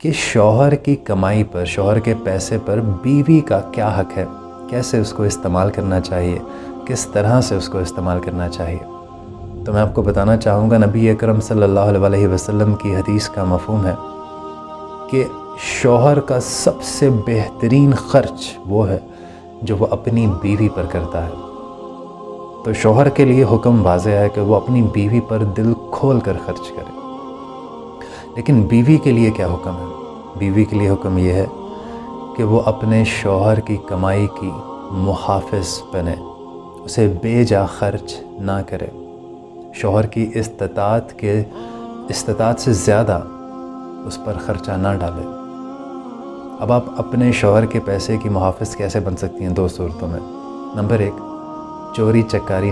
कि शौहर की कमाई पर, शौहर के पैसे पर बीवी का क्या हक है, कैसे उसको इस्तेमाल करना चाहिए, किस तरह से उसको इस्तेमाल करना चाहिए। तो मैं आपको बताना चाहूँगा, नबी अकरम सल्लल्लाहु अलैहि वसल्लम की हदीस का मफ़हूम है कि शौहर का सबसे बेहतरीन ख़र्च वो है जो वो अपनी बीवी पर करता है। तो शौहर के लिए हुक्म वाज़ेह है कि वो अपनी बीवी पर दिल खोल कर ख़र्च करे। लेकिन बीवी के लिए क्या हुक्म है? बीवी के लिए हुक्म ये है कि वो अपने शौहर की कमाई की मुहाफ़िज़ बने, उसे बेजा ख़र्च ना करे, शौहर की इस्तात से ज़्यादा उस पर ख़र्चा ना डाले। अब आप अपने शौहर के पैसे की मुहाफ़िज़ कैसे बन सकती हैं? 2 सूरतों में। नंबर 1, चोरी चकारी